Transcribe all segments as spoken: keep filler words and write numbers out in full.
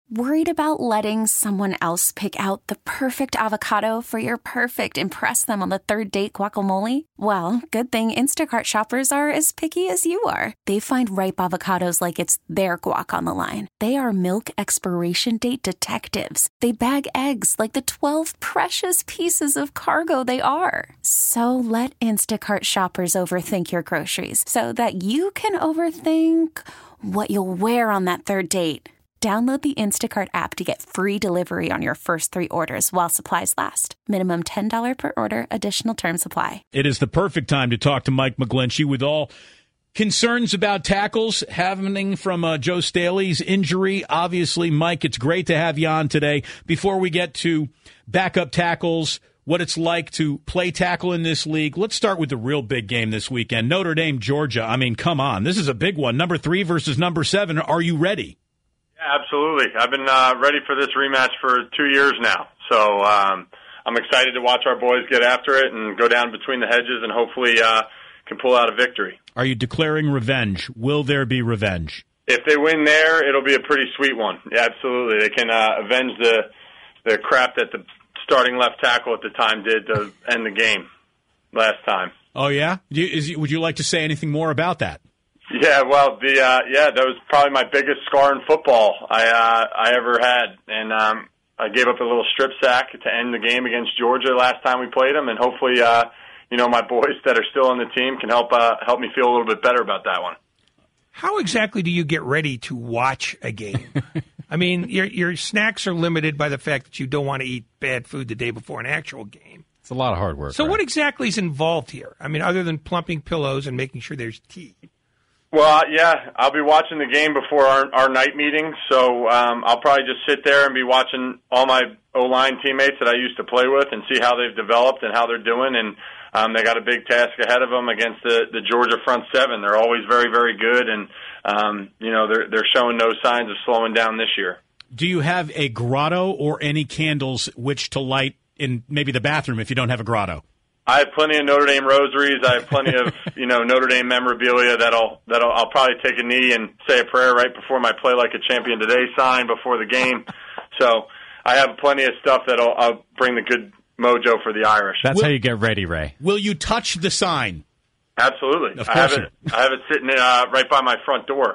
Worried about letting someone else pick out the perfect avocado for your perfect impress them on the third date guacamole? Well, good thing Instacart shoppers are as picky as you are. They find ripe avocados like it's their guac on the line. They are milk expiration date detectives. They bag eggs like the twelve precious pieces of cargo they are. So let Instacart shoppers overthink your groceries so that you can overthink what you'll wear on that third date. Download the Instacart app to get free delivery on your first three orders while supplies last. Minimum ten dollars per order. Additional terms apply. It is the perfect time to talk to Mike McGlinchey with all concerns about tackles happening from uh, Joe Staley's injury. Obviously, Mike, it's great to have you on today. Before we get to backup tackles, what it's like to play tackle in this league, let's start with the real big game this weekend. Notre Dame, Georgia. I mean, come on. This is a big one. Number three versus number seven. Are you ready? Yeah, absolutely. I've been uh, ready for this rematch for two years now. So um, I'm excited to watch our boys get after it and go down between the hedges and hopefully uh, can pull out a victory. Are you declaring revenge? Will there be revenge? If they win there, it'll be a pretty sweet one. Yeah, absolutely. They can uh, avenge the the crap that the starting left tackle at the time did to end the game last time. Oh, yeah? Do you, is, would you like to say anything more about that? Yeah, well, the uh, yeah, that was probably my biggest scar in football I uh, I ever had, and um, I gave up a little strip sack to end the game against Georgia last time we played them, and hopefully, uh, you know, my boys that are still on the team can help uh, help me feel a little bit better about that one. How exactly do you get ready to watch a game? I mean, your your snacks are limited by the fact that you don't want to eat bad food the day before an actual game. It's a lot of hard work. So, right? what exactly is involved here? I mean, other than plumping pillows and making sure there's tea. Well, yeah, I'll be watching the game before our, our night meeting, so um, I'll probably just sit there and be watching all my O-line teammates that I used to play with and see how they've developed and how they're doing, and um, they got a big task ahead of them against the, the Georgia front seven. They're always very, very good, and, um, you know, they're, they're showing no signs of slowing down this year. Do you have a grotto or any candles which to light in maybe the bathroom if you don't have a grotto? I have plenty of Notre Dame rosaries. I have plenty of, you know, Notre Dame memorabilia that'll that'll I'll probably take a knee and say a prayer right before my Play Like a Champion Today sign before the game. So I have plenty of stuff that'll I'll bring the good mojo for the Irish. That's will, how you get ready, Ray. Will you touch the sign? Absolutely. Of I course have it. I have it sitting uh, right by my front door.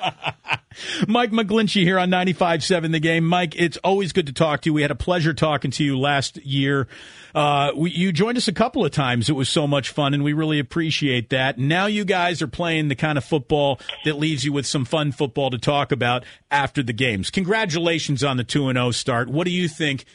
Mike McGlinchey here on ninety-five point seven The Game. Mike, it's always good to talk to you. We had a pleasure talking to you last year. Uh, we, you joined us a couple of times. It was so much fun, and we really appreciate that. Now you guys are playing the kind of football that leaves you with some fun football to talk about after the games. Congratulations on the two and oh start. What do you think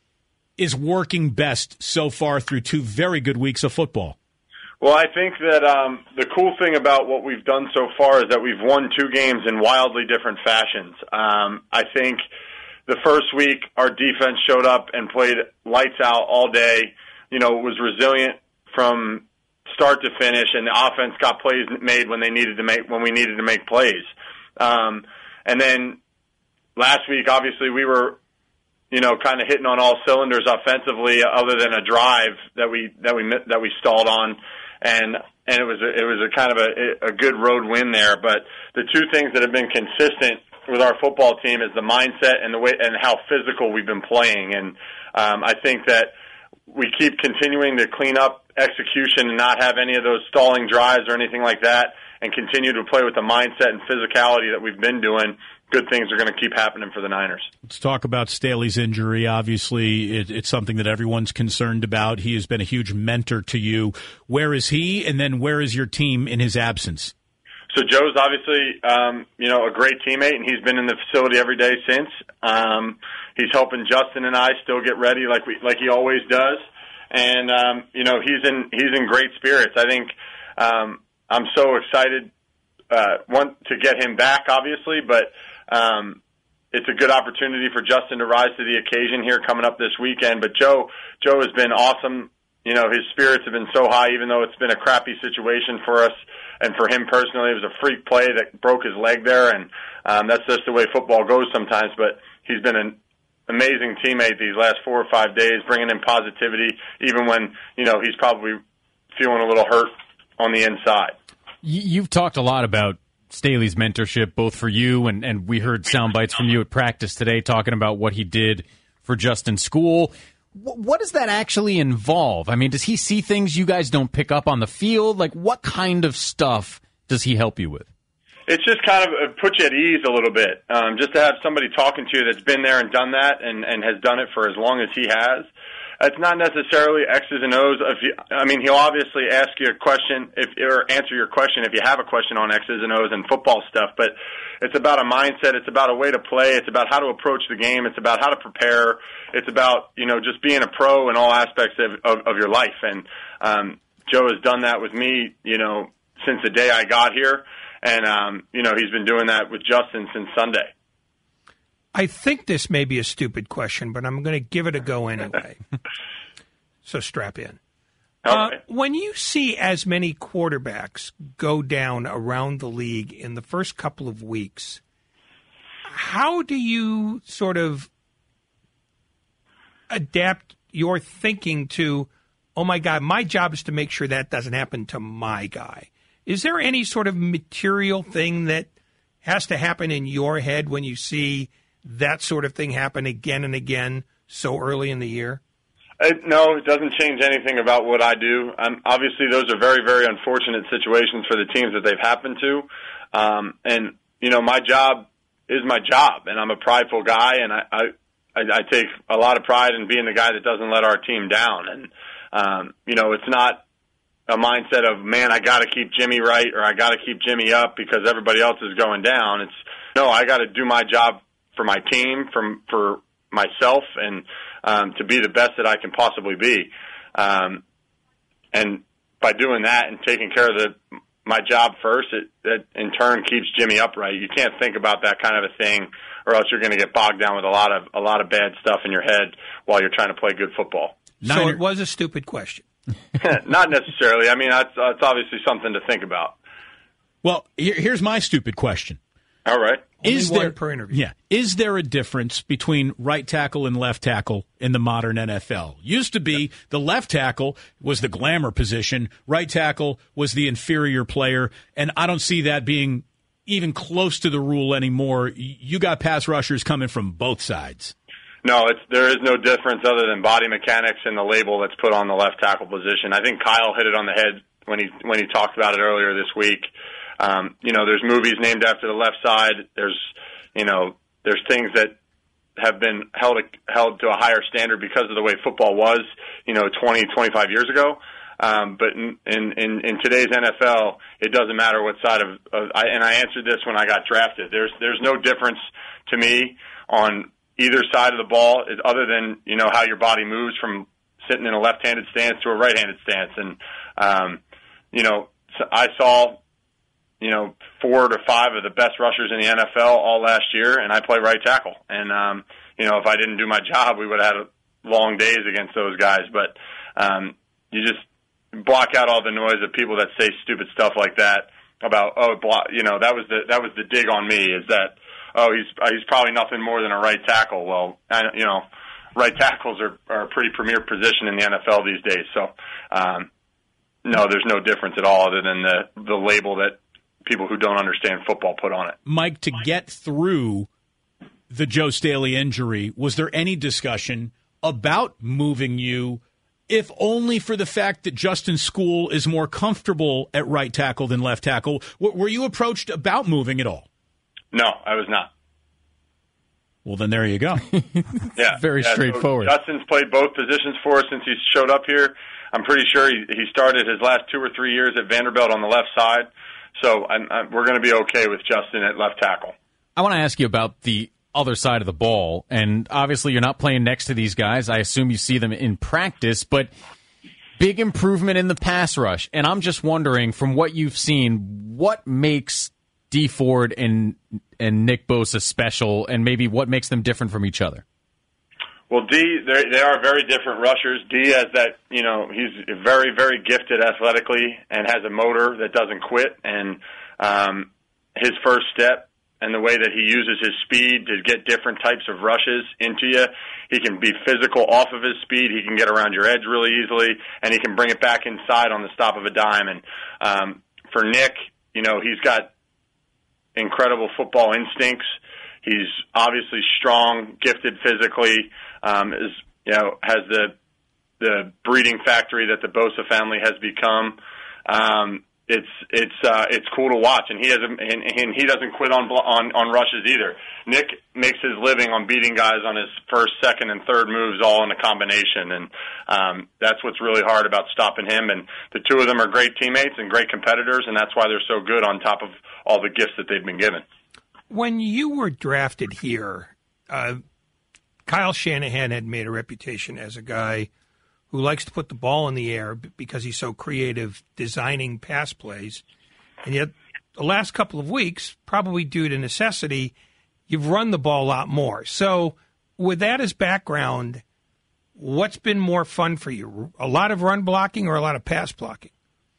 is working best so far through two very good weeks of football? Well, I think that um, the cool thing about what we've done so far is that we've won two games in wildly different fashions. Um, I think the first week our defense showed up and played lights out all day. You know, it was resilient from start to finish, and the offense got plays made when they needed to make when we needed to make plays. Um, and then last week, obviously, we were, you know, kind of hitting on all cylinders offensively, other than a drive that we that we that we stalled on. And and it was a, it was a kind of a, a good road win there. But the two things that have been consistent with our football team is the mindset and the way and how physical we've been playing. And um, I think that we keep continuing to clean up execution and not have any of those stalling drives or anything like that, and continue to play with the mindset and physicality that we've been doing. Good things are going to keep happening for the Niners. Let's talk about Staley's injury. Obviously, it, it's something that everyone's concerned about. He has been a huge mentor to you. Where is he, and then where is your team in his absence? So Joe's obviously, um, you know, a great teammate, and he's been in the facility every day since. Um, he's helping Justin and I still get ready like we like he always does, and um, you know, he's in he's in great spirits. I think um, I'm so excited uh, one to get him back, obviously, but. Um, it's a good opportunity for Justin to rise to the occasion here coming up this weekend. But Joe, Joe has been awesome. You know, his spirits have been so high, even though it's been a crappy situation for us and for him personally. It was a freak play that broke his leg there, and um, that's just the way football goes sometimes. But he's been an amazing teammate these last four or five days, bringing in positivity, even when, you know, he's probably feeling a little hurt on the inside. You've talked a lot about Staley's mentorship, both for you and, and we heard sound bites from you at practice today talking about what he did for Justin Skule. W- what does that actually involve? I mean, does he see things you guys don't pick up on the field? Like, what kind of stuff does he help you with? It's just kind of uh, put you at ease a little bit. Um, just to have somebody talking to you that's been there and done that and, and has done it for as long as he has. It's not necessarily X's and O's. If you, I mean, he'll obviously ask you a question if, or answer your question if you have a question on X's and O's and football stuff. But it's about a mindset. It's about a way to play. It's about how to approach the game. It's about how to prepare. It's about, you know, just being a pro in all aspects of, of, of your life. And um, Joe has done that with me, you know, since the day I got here. And, um, you know, he's been doing that with Justin since Sunday. I think this may be a stupid question, but I'm going to give it a go anyway. So strap in. Uh, when you see as many quarterbacks go down around the league in the first couple of weeks, how do you sort of adapt your thinking to, oh, my God, my job is to make sure that doesn't happen to my guy? Is there any sort of material thing that has to happen in your head when you see that sort of thing happen again and again so early in the year? Uh, no, it doesn't change anything about what I do. Um, obviously, those are very, very unfortunate situations for the teams that they've happened to. Um, and, you know, my job is my job, and I'm a prideful guy, and I, I, I take a lot of pride in being the guy that doesn't let our team down. And, um, you know, it's not a mindset of, man, I got to keep Jimmy right or I got to keep Jimmy up because everybody else is going down. It's, no, I got to do my job for my team, from for myself, and um, to be the best that I can possibly be. Um, and by doing that and taking care of the my job first, it, it in turn keeps Jimmy upright. You can't think about that kind of a thing, or else you're going to get bogged down with a lot of a lot of bad stuff in your head while you're trying to play good football. So Niner. It was a stupid question. Not necessarily. I mean, that's, that's obviously something to think about. Well, here, here's my stupid question. All right. Only Is one there per interview. Yeah. Is there a difference between right tackle and left tackle in the modern N F L? Used to be the left tackle was the glamour position, right tackle was the inferior player, and I don't see that being even close to the rule anymore. You got pass rushers coming from both sides. No, it's, there is no difference other than body mechanics and the label that's put on the left tackle position. I think Kyle hit it on the head when he when he talked about it earlier this week. Um, you know, there's movies named after the left side. There's, you know, there's things that have been held held to a higher standard because of the way football was, you know, twenty, twenty-five years ago. Um, but in, in, in today's N F L, it doesn't matter what side of, of I, and I answered this when I got drafted. There's there's no difference to me on either side of the ball, other than, you know, how your body moves from sitting in a left-handed stance to a right-handed stance. And, um, you know, I saw, you know, four to five of the best rushers in the N F L all last year, and I play right tackle. And, um, you know, if I didn't do my job, we would have had long days against those guys. But um, you just block out all the noise of people that say stupid stuff like that about, oh, block, you know, that was the that was the dig on me, is that, oh, he's he's probably nothing more than a right tackle. Well, I, you know, right tackles are, are a pretty premier position in the N F L these days. So, um, no, there's no difference at all other than the, the label that people who don't understand football put on it. Mike, to get through the Joe Staley injury, was there any discussion about moving you, if only for the fact that Justin Skule is more comfortable at right tackle than left tackle? W- were you approached about moving at all? No, I was not. Well, then there you go. Yeah, very yeah, straightforward. So Justin's played both positions for us since he showed up here. I'm pretty sure he, he started his last two or three years at Vanderbilt on the left side. So I'm, I'm, we're going to be okay with Justin at left tackle. I want to ask you about the other side of the ball. And obviously you're not playing next to these guys. I assume you see them in practice. But big improvement in the pass rush. And I'm just wondering, from what you've seen, what makes Dee Ford and and Nick Bosa special, and maybe what makes them different from each other? Well, Dee, they are very different rushers. Dee has that, you know, he's very, very gifted athletically and has a motor that doesn't quit. And um, his first step and the way that he uses his speed to get different types of rushes into you, he can be physical off of his speed. He can get around your edge really easily, and he can bring it back inside on the stop of a dime. And um, for Nick, you know, he's got incredible football instincts. He's obviously strong, gifted physically, um, is, you know, has the, the breeding factory that the Bosa family has become. Um, it's, it's, uh, it's cool to watch, and he doesn't, and, and he doesn't quit on, on, on rushes either. Nick makes his living on beating guys on his first, second, and third moves all in a combination, and, um, that's what's really hard about stopping him. And the two of them are great teammates and great competitors, and that's why they're so good on top of all the gifts that they've been given. When you were drafted here, uh, Kyle Shanahan had made a reputation as a guy who likes to put the ball in the air because he's so creative designing pass plays. And yet the last couple of weeks, probably due to necessity, you've run the ball a lot more. So with that as background, what's been more fun for you? A lot of run blocking or a lot of pass blocking?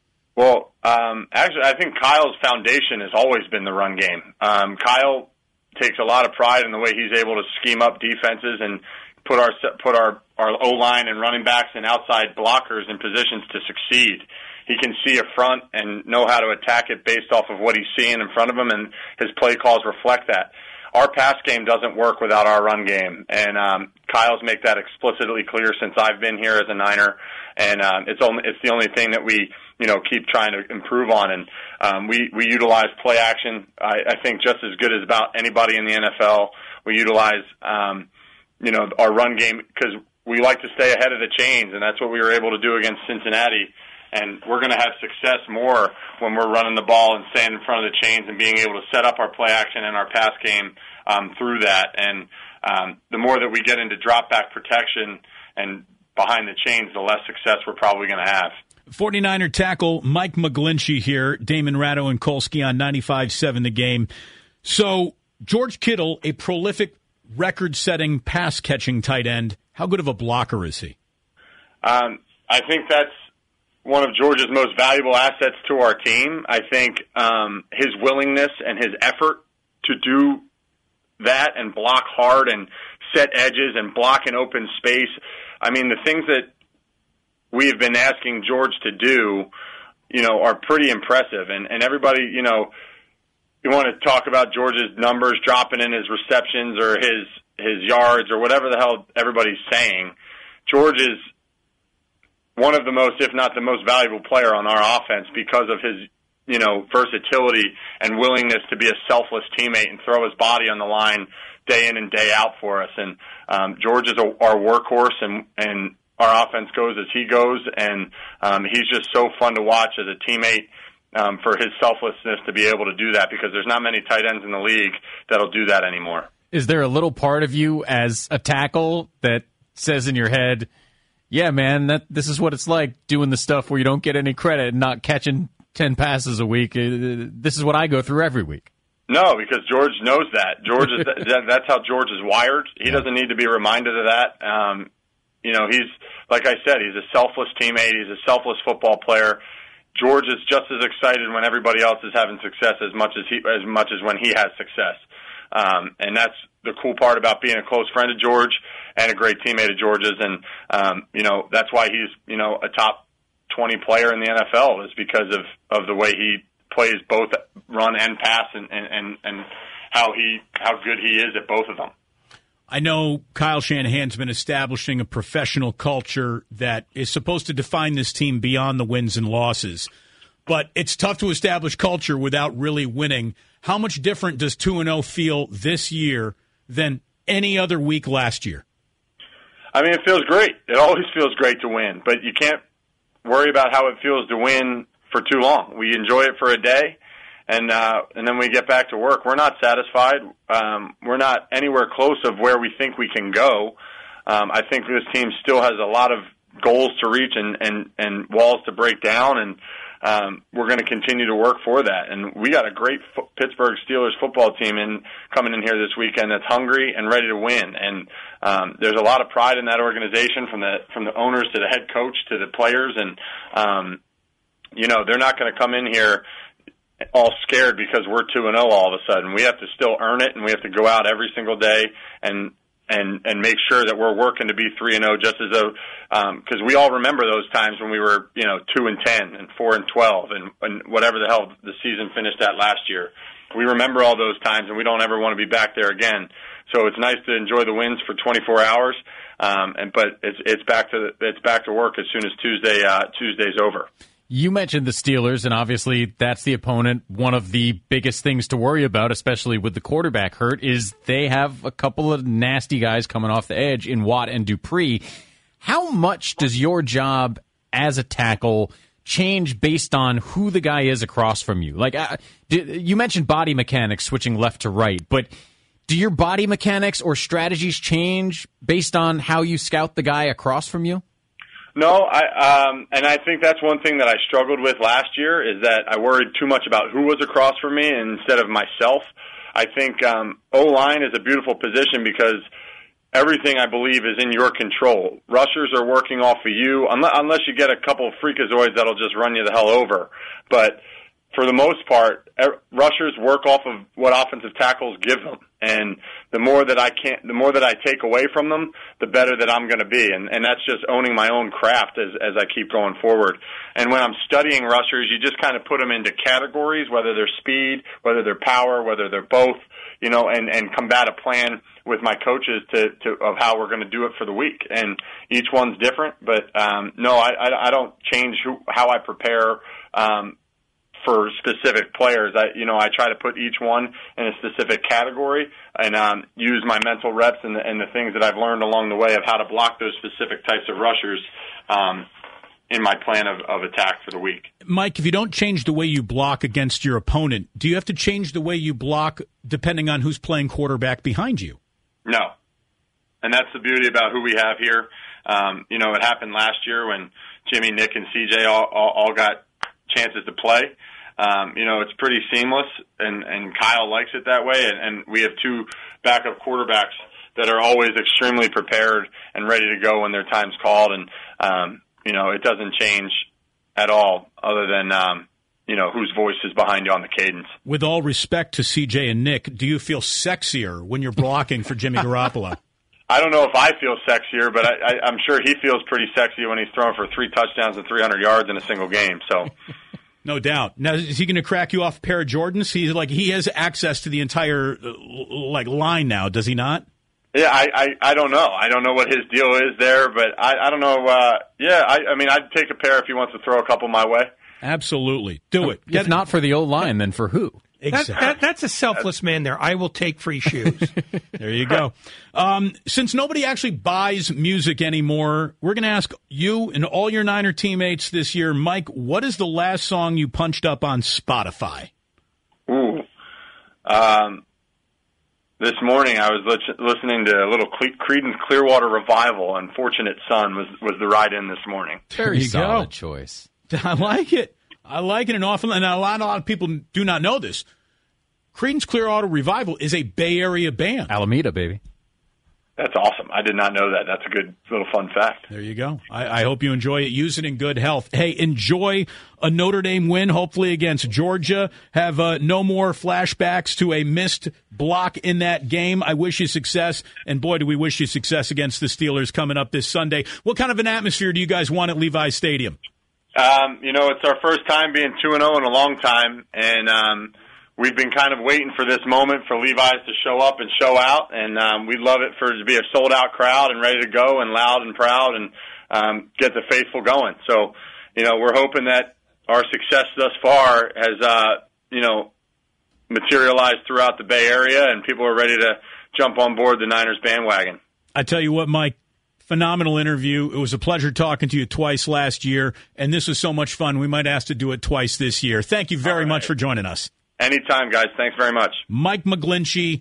Well, um, actually, I think Kyle's foundation has always been the run game. Um, Kyle takes a lot of pride in the way he's able to scheme up defenses and put our put our, our O-line and running backs and outside blockers in positions to succeed. He can see a front and know how to attack it based off of what he's seeing in front of him, and his play calls reflect that. Our pass game doesn't work without our run game, and um, Kyle's make that explicitly clear since I've been here as a Niner, and um, it's only it's the only thing that we you know keep trying to improve on, and um, we we utilize play action. I, I think just as good as about anybody in the N F L. We utilize um, you know our run game because we like to stay ahead of the chains, and that's what we were able to do against Cincinnati. And we're going to have success more when we're running the ball and staying in front of the chains and being able to set up our play action and our pass game um, through that. And um, the more that we get into drop back protection and behind the chains, the less success we're probably going to have. forty-niner tackle Mike McGlinchey here, Damon Ratto and Kolsky on ninety-five seven The Game. So George Kittle, a prolific record-setting pass-catching tight end, how good of a blocker is he? Um, I think that's one of George's most valuable assets to our team. I think um, his willingness and his effort to do that and block hard and set edges and block an open space. I mean, the things that we have been asking George to do, you know, are pretty impressive. And, and everybody, you know, you want to talk about George's numbers dropping in his receptions or his, his yards or whatever the hell everybody's saying. George is one of the most, if not the most valuable player on our offense because of his, you know, versatility and willingness to be a selfless teammate and throw his body on the line day in and day out for us. And um, George is a, our workhorse, and, and our offense goes as he goes. And um, he's just so fun to watch as a teammate um, for his selflessness to be able to do that because there's not many tight ends in the league that'll do that anymore. Is there a little part of you as a tackle that says in your head, yeah, man, that this is what it's like doing the stuff where you don't get any credit and not catching ten passes a week. This is what I go through every week. No, because George knows that. George is that's how George is wired. He doesn't need to be reminded of that. Um, you know, he's like I said, he's a selfless teammate. He's a selfless football player. George is just as excited when everybody else is having success as much as he as much as when he has success. Um, and that's the cool part about being a close friend of George and a great teammate of George's. And, um, you know, that's why he's, you know, a top twenty player in the N F L is because of, of the way he plays both run and pass and, and, and, and how he, how good he is at both of them. I know Kyle Shanahan's been establishing a professional culture that is supposed to define this team beyond the wins and losses. But it's tough to establish culture without really winning. How much different does two and oh feel this year than any other week last year? I mean, it feels great. It always feels great to win, but you can't worry about how it feels to win for too long. We enjoy it for a day, and uh, and then we get back to work. We're not satisfied. Um, we're not anywhere close of where we think we can go. Um, I think this team still has a lot of goals to reach and, and, and walls to break down, and Um, we're going to continue to work for that. And we got a great fo- Pittsburgh Steelers football team in coming in here this weekend that's hungry and ready to win. And um, there's a lot of pride in that organization from the from the owners to the head coach to the players. And, um, you know, they're not going to come in here all scared because we're two and oh all of a sudden. We have to still earn it, and we have to go out every single day and and and make sure that we're working to be three and zero, just as though because um, we all remember those times when we were you know two and ten and four and twelve and, and whatever the hell the season finished at last year. We remember all those times, and we don't ever want to be back there again. So it's nice to enjoy the wins for twenty-four hours, um, and but it's it's back to it's back to work as soon as Tuesday uh, Tuesday's over. You mentioned the Steelers, and obviously that's the opponent. One of the biggest things to worry about, especially with the quarterback hurt, is they have a couple of nasty guys coming off the edge in Watt and Dupree. How much does your job as a tackle change based on who the guy is across from you? Like uh, you mentioned body mechanics switching left to right, but do your body mechanics or strategies change based on how you scout the guy across from you? No, I um, and I think that's one thing that I struggled with last year is that I worried too much about who was across from me instead of myself. I think um, O-line is a beautiful position because everything, I believe, is in your control. Rushers are working off of you, unless you get a couple of freakazoids that'll just run you the hell over. But for the most part, rushers work off of what offensive tackles give them. And the more that I can, the more that I take away from them, the better that I'm going to be. And, and that's just owning my own craft as, as I keep going forward. And when I'm studying rushers, you just kind of put them into categories, whether they're speed, whether they're power, whether they're both, you know, and, and combat a plan with my coaches to, to of how we're going to do it for the week. And each one's different, but um, no, I, I, I don't change who, how I prepare um, for specific players. I, you know, I try to put each one in a specific category and um, use my mental reps and the, and the things that I've learned along the way of how to block those specific types of rushers um, in my plan of, of attack for the week. Mike, if you don't change the way you block against your opponent, do you have to change the way you block depending on who's playing quarterback behind you? No. And that's the beauty about who we have here. Um, you know, it happened last year when Jimmy, Nick, and C J all, all, all got chances to play. Um, you know, it's pretty seamless, and, and Kyle likes it that way, and, and we have two backup quarterbacks that are always extremely prepared and ready to go when their time's called, and, um, you know, it doesn't change at all other than, um, you know, whose voice is behind you on the cadence. With all respect to C J and Nick, do you feel sexier when you're blocking for Jimmy Garoppolo? I don't know if I feel sexier, but I, I, I'm sure he feels pretty sexy when he's throwing for three touchdowns and three hundred yards in a single game, so... No doubt. Now, is he going to crack you off a pair of Jordans? He's like he has access to the entire like line now, does he not? Yeah, I, I, I don't know. I don't know what his deal is there, but I, I don't know. Uh, yeah, I, I mean, I'd take a pair if he wants to throw a couple my way. Absolutely, do it. Get if not for the O line, then for who? Exactly. That, that, that's a selfless man there. I will take free shoes. There you go. Um, since nobody actually buys music anymore, we're going to ask you and all your Niner teammates this year, Mike, what is the last song you punched up on Spotify? Ooh. Um, this morning I was li- listening to a little Creedence Clearwater Revival, and Fortunate Son was, was the ride-in this morning. Very solid go. choice. I like it. I like it an awful, and a lot, a lot of people do not know this. Creedence Clearwater Revival is a Bay Area band. Alameda, baby. That's awesome. I did not know that. That's a good little fun fact. There you go. I, I hope you enjoy it. Use it in good health. Hey, enjoy a Notre Dame win, hopefully against Georgia. Have uh, no more flashbacks to a missed block in that game. I wish you success, and boy, do we wish you success against the Steelers coming up this Sunday. What kind of an atmosphere do you guys want at Levi's Stadium? Um, you know, it's our first time being two and oh in a long time, and um, we've been kind of waiting for this moment for Levi's to show up and show out, and um, we'd love it for it to be a sold-out crowd and ready to go and loud and proud and um, get the faithful going. So, you know, we're hoping that our success thus far has, uh, you know, materialized throughout the Bay Area, and people are ready to jump on board the Niners bandwagon. I tell you what, Mike. Phenomenal interview. It was a pleasure talking to you twice last year, and this was so much fun. We might ask to do it twice this year. Thank you very right. much for joining us. Anytime, guys. Thanks very much. Mike McGlinchey.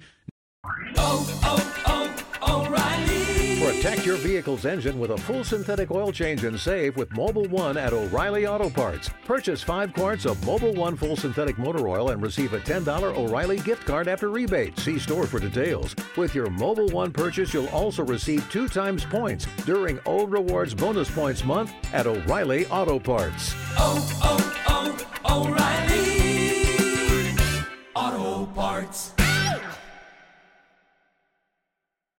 Oh, oh, oh, O'Reilly. Protect your vehicle's engine with a full synthetic oil change and save with Mobil one at O'Reilly Auto Parts. Purchase five quarts of Mobil one full synthetic motor oil and receive a ten dollars O'Reilly gift card after rebate. See store for details. With your Mobil one purchase, you'll also receive two times points during O Rewards Bonus Points Month at O'Reilly Auto Parts. Oh, oh, oh, O'Reilly.